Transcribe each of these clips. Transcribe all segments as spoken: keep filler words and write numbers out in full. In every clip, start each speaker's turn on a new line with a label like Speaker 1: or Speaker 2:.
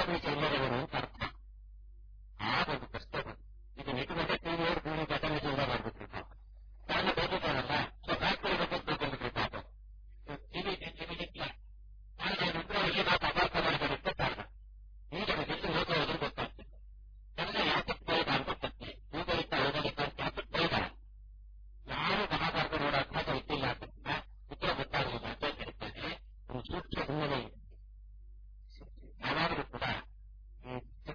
Speaker 1: ಅಂತರ್ಮಿತಿ ಇಲ್ಲದವರು ಅಂತ ಅರ್ಥ. ಆ ಒಂದು ಪ್ರಶ್ನೆ ಬಂತು. ಇದು ನಿಟ್ಟಿನಲ್ಲಿ ಟಿವಿಯವರು ಭೂಮಿ ಗತನಿಂದ ಮಾಡ್ಬಿಟ್ರು ಪಾಪ. ಕಾರಣ ಬೇಕಿದ್ದಾರಲ್ಲ, ಸೊ ಫ್ಯಾಕ್ಟರಿ ಬಗ್ಗೆ ತಿಳ್ಕೊಂಡ್ಬಿಟ್ರು ಪಾಪ. ಟಿವಿ ಟಿವಿಗಿಲ್ಲ ಕಾರಣ ಏನಿದ್ರೆ ಅವರಿಗೆ ನಾವು ಅಪಾರ್ಥ ಮಾಡಬರುತ್ತೆ ಕಾರಣ. ಈಗ ಎಲ್ಲಿ ಹೋಗಿ ಹೋದ್ರು ಗೊತ್ತಾಗ್ತಿತ್ತು. ಕನ್ನಡ ಯಾತಕ್ಕೆ ಬೇಡ ಅಂತ ಪ್ರಶ್ನೆ. ಭೂಗಣಿತ ಹೋಗಲಿಕ್ಕ ಯಾತಕ್ಕೆ ಬೇಡ, ಯಾರು ಮಹಾಭಾರತ ನೋಡೋ ಅಭ್ಯಾಸ ಇದ್ದಿಲ್ಲ ಅಂತ ಉತ್ತರ ಗೊತ್ತಾಗಲಿಲ್ಲ ಅಂತ ಹೇಳ್ತಾರೆ. ಒಂದು ಸೂಕ್ಷ್ಮ ಹಿನ್ನೆಲೆ ಇದೆ. ಯಾವಾಗಲೂ ಕೂಡ ಈ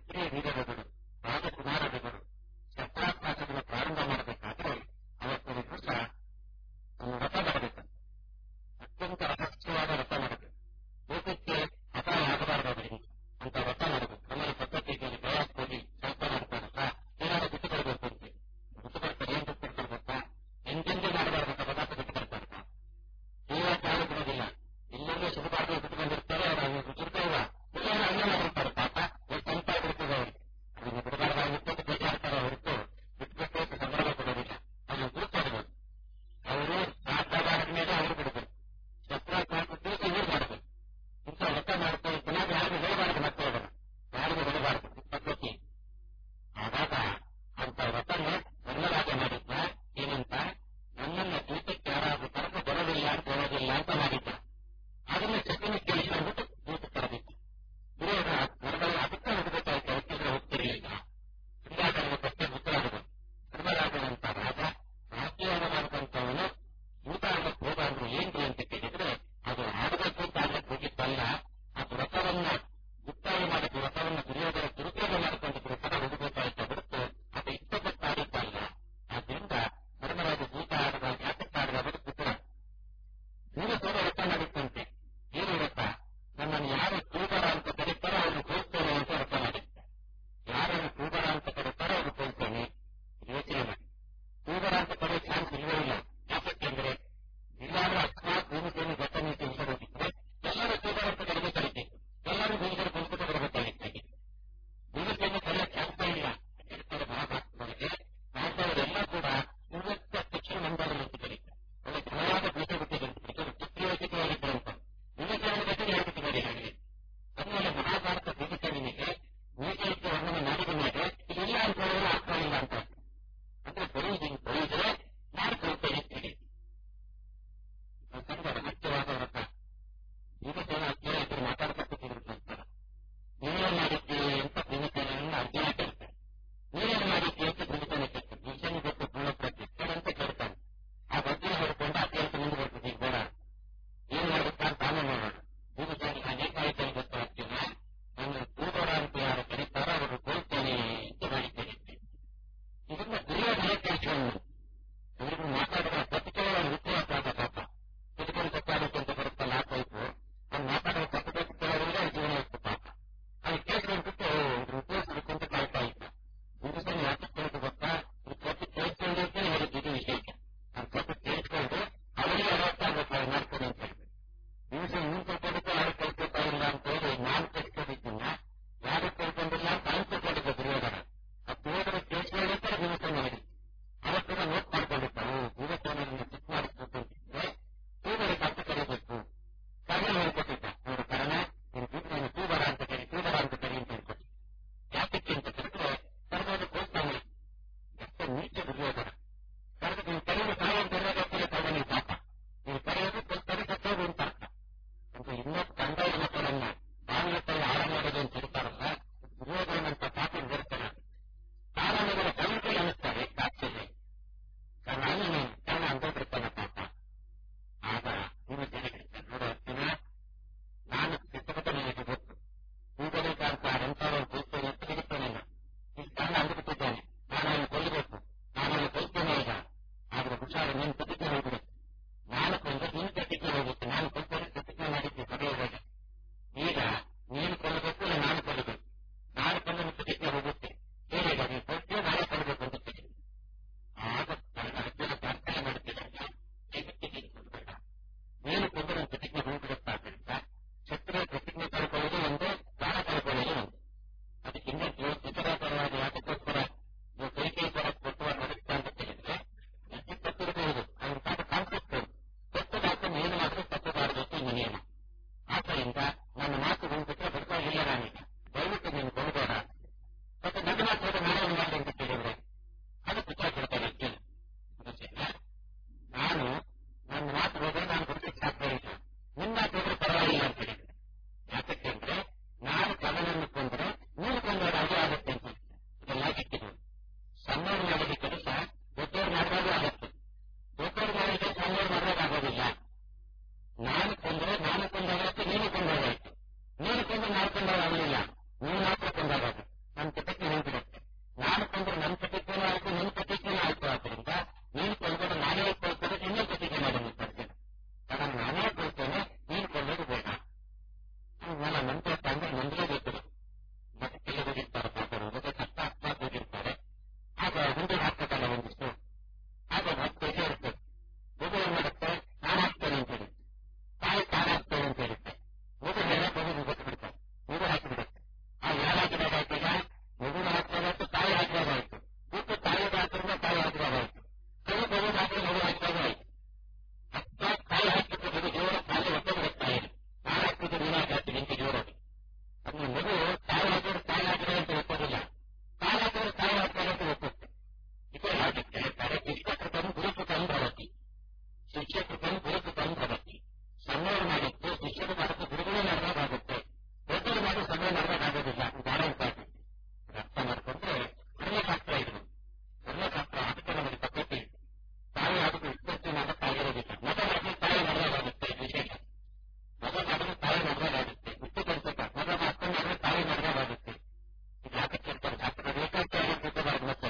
Speaker 1: ಆಗೋದಿಲ್ಲ. ಬಹಳ ಇಂಪಾರ್ಟೆಂಟ್ ಅರ್ಥ ಮಾಡ್ಕೊಂಡ್ರೆ ಧರ್ಮಶಾಸ್ತ್ರ ಇದು. ಧರ್ಮಶಾಸ್ತ್ರ ಅದಕ್ಕೆ ನಮಗೆ ಪದ್ಧತಿ. ತಾಯಿ ಆಗೋದು ಇಪ್ಪತ್ತು ನಾಲ್ಕು ಆಗಿರೋದಿಲ್ಲ. ಮೊದಲಾಗಿ ತಾಯಿ ಮದುವೆಯಾಗುತ್ತೆ. ವಿಶೇಷ ಮೊದಲಾದರೂ ತಾಯಿ ಮದುವೆಯಾಗುತ್ತೆ. ಇಷ್ಟು ಕೆಲಸ ಮೊದಲ ಹಾಕೊಂಡ್ರೆ ತಾಯಿ ಮದುವೆಯಾಗುತ್ತೆ. ಇದು ಯಾಕೆ ಕೇಳ್ತಾರೆ ಶಾಸ್ತ್ರ ಏಕಾಚಿ ಆಗಿರ್ಬೇಕು. ಮತ್ತೆ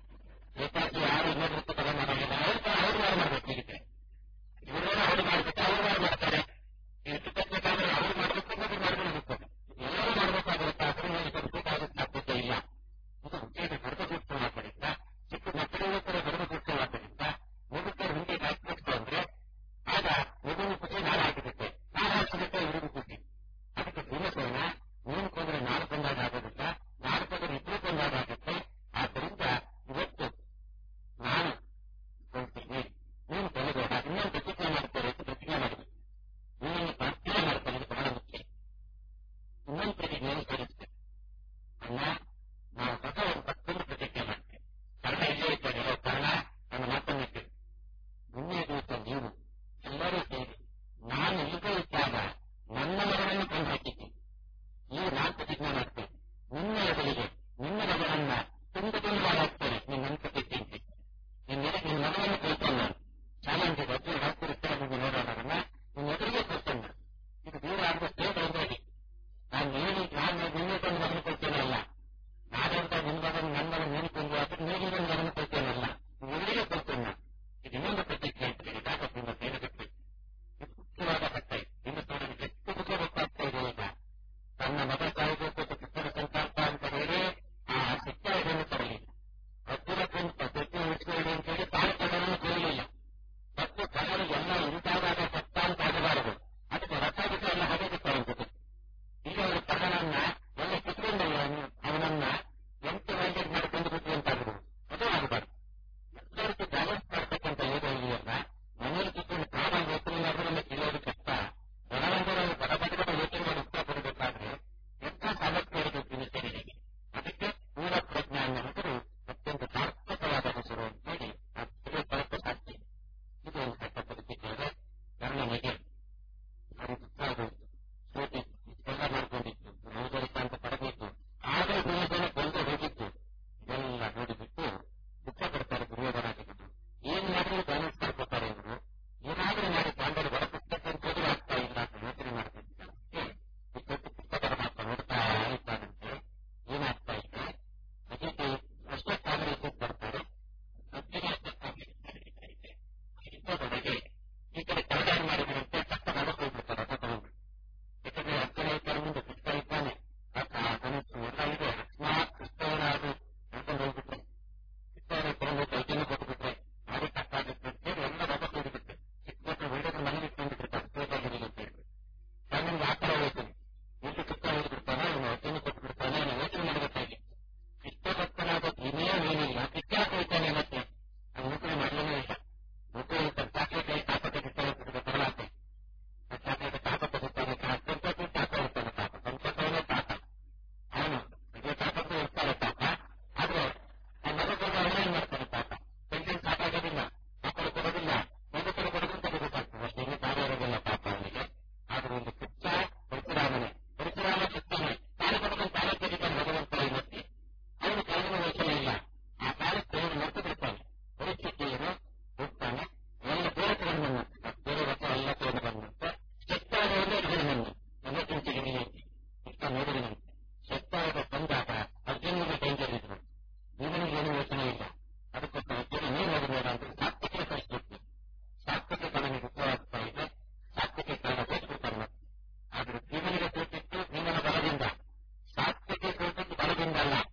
Speaker 1: ಏಕಾಚಿ ಯಾರು ಇನ್ನೊಂದು ತಲೆ ಮಾಡೋದಿಲ್ಲ. ಅವ್ರು ಅವ್ರು ಯಾರು ಮಾಡ್ಬೇಕು ಹೀಗಿದೆ. ಇವರೆಲ್ಲ ಅವ್ರು ಮಾಡ್ಬೇಕು, ಅವ್ರು ಯಾರು ಮಾಡ್ತಾರೆ. ಎಷ್ಟು ಕಟ್ಟಬೇಕಾದ್ರೆ ಅವ್ರು ಮಾಡ್ಬೇಕು, ಇನ್ನೊಬ್ರು ಮಾಡ್ಬೇಕು. ಎಲ್ಲರೂ ಮಾಡ್ಬೇಕಾಗಿರುತ್ತೆ. ಅದ್ರ ಬೇಕಾದ ಸಾಧ್ಯತೆ ಇಲ್ಲ. ಇದು ಹುಟ್ಟಿದ ಗರ್ಭಸೂಕ್ಷ್ಮವಾದ್ದರಿಂದ ಚಿಕ್ಕ ಮಕ್ಕಳಿಗೂ ಕೂಡ ಗರ್ಭಸೂಕ್ಷ್ಮವಾದ್ದರಿಂದ ಮಗುಕ್ಕೆ ಹುಂಡಿ ಹಾಕಿಬಿಟ್ಟು ಅಂದ್ರೆ ಆಗ ಮಗುವಿನ ಖುಷಿ ನಾಳೆ ಆಗಿರುತ್ತೆ. ನಾಳೆ ಹಾಕಿಬಿಟ್ಟು ಇವ್ರಿಗೂ ಖುಷಿ. ಅದಕ್ಕೆ ಭೀಮಸೇನ ನೀನು ಕೊಂದ್ರೆ ನಾಲ್ಕು ಕೊಂದಾಗ ಆಗೋದಿಲ್ಲ, ನಾಲ್ಕು ಕೊಂದ್ರೆ ಇಬ್ಬರು ಕೊಂದಾಗ ಆಗುತ್ತೆ. ಆದ್ದರಿಂದ ಇವತ್ತು ನಾನು ಕೊಡ್ತೀನಿ, ನೀನು ಕೊಡಬೇಡ, ಇನ್ನೊಂದು ಪ್ರತಿಜ್ಞೆ ಮಾಡ್ತಾರೆ ಅಂತ ಪ್ರತಿಜ್ಞೆ ಮಾಡಿದ್ವಿ. ನೀನನ್ನು ಪ್ರಾರ್ಥನೆ ಮಾಡ್ತಾರೆ, ಇದು ಬಹಳ ಮುಖ್ಯ. ಇನ್ನೊಂದು ಪ್ರತಿಜ್ಞೆಯನ್ನು ಸೇರಿಸ್ತೇನೆ. ಅಣ್ಣ ನಾವು ಹೊಸ ಒಂದು ಮತ್ತೊಂದು ಪ್ರತಿಜ್ಞೆ ಮಾಡ್ತೇವೆ. ಕರ್ಣ ಇಲ್ಲೇ ಇದ್ದಾರೆ. ಹೇಳೋ ಕಾರಣ ನನ್ನ ಮಾತನ್ನಿಟ್ಟೆ ಮುಂದೆ ದಿವಸ ನೀವು ಎಲ್ಲರೂ ಸೇರಿ ನಾನು ಇಲ್ಲದೇ ಇದ್ದಾಗ ನನ್ನ ಮಗಳನ್ನು ಕೊಂಡು ಹಾಕಿದ್ದೀನಿ. ನೀವು ನಾನು ಪ್ರತಿಜ್ಞೆ ಮಾಡ್ತೇನೆ. ನಿನ್ನ ಎದುರಿಗೆ ನಿನ್ನ ಮಗಳನ್ನ ತುಂಬ ತುಂಬ ಹಾಕ್ತೇನೆ. ನೀನು ನನ್ನ ಪ್ರತಿಜ್ಞೆ ಅಂತ ನಿನ್ನ ನಿನ್ನ ಮಗಳನ್ನು ಕೊಡ್ತೇನೆ. ನಾನು ಚಾಲೆಂಜ್ ಬಗ್ಗೆ ಹಾಕಿರ್ತಾರೆ. ನಿಮಗೆ ನೋಡೋಣ ನಿನ್ನ ಎದುರಿಗೆ ಕೊಡ್ತೇನೆ. ಇದು ದೂರ ಆದಷ್ಟೇ ದೊಡ್ಡದಾಗಿ ನಾನು ನೀನು ನಾನು ನಿನ್ನೆ ಕೊಂಡು ಮಗನ ಕೊಡ್ತೇನಲ್ಲ. ನಾನಂತ ನಿನ್ನ ಮಗನ ನನ್ನ ಮಗನ ನೀನು ಕೊಂಡು ಆದ್ರೆ ನೀನು ನನ್ನ ಮಗನ ಕೊಡ್ತೇನಲ್ಲ. ಎದುರಿಗೆ ಕೊಡ್ತೇನೆ ನಾನು. ಇದು ಇನ್ನೊಂದು ಪ್ರತಿಜ್ಞೆ ಅಂತ ಹೇಳಿದಾಗ ನಿಮ್ಮ ಸೇರಿರುತ್ತೆ. ಇದು ಮುಖ್ಯವಾದ ಕಟ್ಟೆ. ನಿಮ್ಮ ಸ್ಥಾನಕ್ಕೆ ಎಷ್ಟು ಮುಖ ಗೊತ್ತಾಗ್ತಾ ಇದೆ. ಈಗ ತನ್ನ ಮಗ ಕಾಯಬೇಕು ಅಂತ ಪುಸ್ತಕ ಸಂಕಲ್ಪ ಅಂತ ಹೇಳಿ ಆ ಸಿಕ್ಕ ಇದನ್ನು ತರಲಿಲ್ಲ. ಹತ್ತಿರಕ್ಕೊಂದು ಪದ್ಧತಿ ಉಳಿಸಿಕೊಳ್ಳಿ ಅಂತೇಳಿ ತಾನು ಕಡಲನ್ನು ಕೊಡಲಿಲ್ಲ. ಮತ್ತು ಕಡಲು ಎಲ್ಲ ಉಂಟಾದಾಗ ಸತ್ತ ಅಂತ ಆಗಬಾರದು. ಅದಕ್ಕೆ ರಥ ಬಿಟ್ಟು ಎಲ್ಲ ಹಾಗೆ ಬಿಟ್ಟಂತಿದೆ. ಈಗ ಅವರು ಕಡಲನ್ನ ಎಲ್ಲ ಕಿತ್ಕೊಂಡಲ್ಲ ಅವನನ್ನ ಎಂಟು ಮೈಂಟೇನ್ ಮಾಡಿಕೊಂಡು ಬಿಟ್ಟು ಅಂತಾಗಬಹುದು. ಅದು ಆಗಬಾರ್ದು. ಎಲ್ಲರಿಗೂ ಬ್ಯಾಲೆನ್ಸ್ ಮಾಡ್ತಕ್ಕಂಥ ಯೋಗ ಇದೆಯಲ್ಲ. ಮನೆಯಲ್ಲಿ ಕಿತ್ಕೊಂಡು ಕಾರಲ್ಲಿ ಯೋಚನೆಯಾದ್ರೂ ನಮಗೆ ತಿಳಿಯೋದು ಕಷ್ಟ. ಒಳಗೊಂಡವರು ಬಡಬಡಗಳ ಯೋಚನೆ ಮಾಡಿ ಉತ್ತರ ಕೊಡಬೇಕಾದ್ರೆ ಎಂಥ ಸಾಮರ್ಥ್ಯ ಇರಬೇಕು ವಿನಿಸರಿಗೆ. ಅದಕ್ಕೆ ಪೂರ್ವ ಪ್ರಜ್ಞೆ ಅನ್ನೋ ಹೆಸರು ಅತ್ಯಂತ ಸಾರ್ಥಕವಾದ ಹೆಸರು ಅಂತ ಹೇಳಿ ಆ ಪರಕ್ಕೆ ಸಾಧ್ಯ. ಇದು ಒಂದು ಕಟ್ಟ ಪರಿಸ್ಥಿತಿಯಾಗ ಕರ್ಣನಿಗೆ ಅದು ಗೊತ್ತಾಗೋದು ಸೋತಿ ಇಷ್ಟೆಲ್ಲ ಮಾಡ್ಕೊಂಡಿತ್ತು. ನೌಕರಿಕ ಅಂತ ಪಡೆದಿತ್ತು. ಆದರೆ ದುರ್ಯೋಧನ ಕೊಂದು ಹೋಗಿತ್ತು. ಇದೆಲ್ಲ ನೋಡಿಬಿಟ್ಟು ದುಃಖ ಪಡ್ತಾರೆ ದುರ್ಯೋಧನಾಗಿದ್ದು. ಏನ್ ಮಾಡಿದ್ರು ಬ್ಯಾಲೆನ್ಸ್ ಮಾಡ್ಕೊತಾರೆ ಇವರು. ಏನಾದ್ರೂ ಮಾಡಿ ಪಾಂಡವರು ಹೊರ ಪುಸ್ತಕ ಹೋದ್ರೂ ಆಗ್ತಾ ಇಲ್ಲ ಅಂತ ಯೋಚನೆ ಮಾಡ್ತಿರ್ತಾರೆ. ಇಷ್ಟೊತ್ತು ಪುಸ್ತಕದ ಮಾತ್ರ ನೋಡ್ತಾ ಇದ್ದಾನಂತೆ. ಏನಾಗ್ತಾ ಇದೆ ಅದಕ್ಕೆ ಅಷ್ಟೇ ಕಾಂಗ್ರೆಸ್ ಬರ್ತಾರೆ. ಅಜ್ಜಿಗೆ ಅಷ್ಟೇ ಕಾಂಗ್ರೆಸ್ ಇದೆ. ಇಂಥದೊಳಗೆ ಈ ಕಡೆ ಕರಡ ಮಾಡಿದ್ರಂತೆ ಕಷ್ಟ ಮಾಡಕ್ ಹೋಗ್ಬಿಡ್ತಾರೆ. ರಥ ತಗೊಂಡ್ಬಿಟ್ಟು ಯಾಕಂದ್ರೆ ಅರ್ಜುನ ಇದ್ದಾರೆ, ಮುಂದೆ ಕೃಷ್ಣ ಇದ್ದಾನೆ. ರಥ ಧನಸ್ಸು ಎಲ್ಲ ಇದೆ. ಅಕಸ್ಮಾತ್ ಕೃಷ್ಣವನ ಅದು ನಡ್ಕೊಂಡು ಹೋಗ್ಬಿಟ್ರೆ ಕೃಷ್ಣವನ ತಗೊಂಡ್ಬಿಟ್ಟು ಅರ್ಜುನ ಕೊಟ್ಬಿಟ್ರೆ ಭಾರಿ ಕಷ್ಟ ಆಗುತ್ತೆ ಅಂತ ಹೇಳಿ ಎಲ್ಲ ರಥ ಹೋಗ್ಬಿಟ್ಟೆ. ಚಿಕ್ಕ ಮಕ್ಕಳು ಒಳ್ಳೆದು ಮನೇಲಿ ಇಟ್ಕೊಂಡ್ಬಿಟ್ಟಿರ್ತಾರೆ ಸೇಫಾಗಿರಲಿ ಅಂತ ಹೇಳ್ಬಿಟ್ಟು. ನನ್ನಿಂದ ಆ ಕಡೆ ಹೋಗ್ತೀನಿ. ಇಲ್ಲಿ ಕೃಷ್ಣ ಹೋಗ್ಬಿಡ್ತಾನೆ, ಅವನು ಅರ್ಜುನ ಕೊಟ್ಬಿಡ್ತಾನೆ. ಅವನು ಯೋಚನೆ ಮಾಡಬೇಕಾಗಿತ್ತು. ಕೃಷ್ಣ ಭಕ್ತನಾದ ಭೀಮೇ ಏನಿಲ್ಲ, ಕೃಷ್ಣ ಹೋಗ್ತಾನೆ. ಮತ್ತೆ ಅದು ನೌಕರಿ ಮಾಡಲೇನೇ ಇಲ್ಲ. ನೌಕರಿ ಚಾಕ್ಲೇಟ್ ತಾಪತೆ ಬಿಟ್ಟು ಬರಲಾತೆ ಚಾಕ್ಲೇಟ್ ತಾಪತೆ ಬಿಟ್ಟಾಗ ಅತ್ಯಂತ ತಾಪ ಇರ್ತಾನೆ. ತಾಪ ಸಂತೋಷವೇ ತಾಪ. ಅವನು ಇದೇ ತಾಪಕ್ಕೆ ಇರ್ತಾರೆ ತಾಪ. ಆದ್ರೆ ಆ ಮಗಕ್ಕೆ ಅವನೇ ಮಾಡ್ತಾನೆ ತಾಪ. ಪೆನ್ಷನ್ ಸಾಕಾಗೋದಿಲ್ಲ, ಮಕ್ಕಳು ಕೊಡೋದಿಲ್ಲ, ಒಂದು ಕಡೆ ಕೊಡೋದು ತೆಗೆದುಕಾಗ್ತದೆ. ಅಷ್ಟೇ ಇನ್ನು ಕಾರ್ಯ ಇರೋದಿಲ್ಲ ತಾಪ ಅವನಿಗೆ. ಆದ್ರೆ ಒಂದು ಕೃಷ್ಣ ಪರಶುರಾಮನೆ ಪರಶುರಾಮ ಕೃಷ್ಣನೇ ತಾನು ಕೊಡೋದನ್ನು ತಾನೇ ತೆಗಿತಾನೆ ಭಗವಂತ. ಇವತ್ತಿ ಅವನು ಕಾಲಿನ ಯೋಚನೆ ಇಲ್ಲ. ಆ ಕಾಲಕ್ಕೆ ಅವನು ಮರೆತು ಬಿಡ್ತಾನೆ. ಪರಿಸ್ಥಿತಿಯನ್ನು ಹೋಗ್ತಾನೆ. ಎಲ್ಲ ಬೇರೆ ತಗೊಂಡು ಬಂದಂತೆ ಬೇರೆ ರಥ ಎಲ್ಲ ತಗೊಂಡು ಬಂದಂತೆ ಶಕ್ತಾವರೇ ಇಡಗಣ್ಣನ್ನು ನನ್ನ ಚಿಂತೆಗೆ ನಿಯಂತಿ ಇಷ್ಟ ನೋಡಿದನಂತೆ. ಶಕ್ತಾವರ ತಂದಾಗ ಅರ್ಜುನಿಗೆ ಡೇಂಜರ್ ಇದ್ರು. ಜೀವನಿಗೆ ಏನು ಯೋಚನೆ ಇಲ್ಲ. ಅದಕ್ಕೋಸ್ಕರ ಅರ್ಜುನ ನೀರು ಹೋಗಬೇಡ ಅಂತ ಸಾತ್ವಿಕ ಕಳಿಸ್ಬಿಟ್ಟು ಸಾತ್ವಿಕ ಕಾಲನಿ ವೃತ್ತವಾಗ್ತಾ ಇದೆ. ಸಾತ್ವಿಕ ಕಾಲ ಹೋಗ್ಬಿಡ್ತಾರೆ ಮತ್ತೆ. ಆದ್ರೆ ಜೀವನಿಗೆ ಸೋತಿತ್ತು ಜೀವನ ಬಲದಿಂದ. ಸಾತ್ವಿಕ ಸೋತಿದ್ದು ಬಲದಿಂದ ಅಲ್ಲ,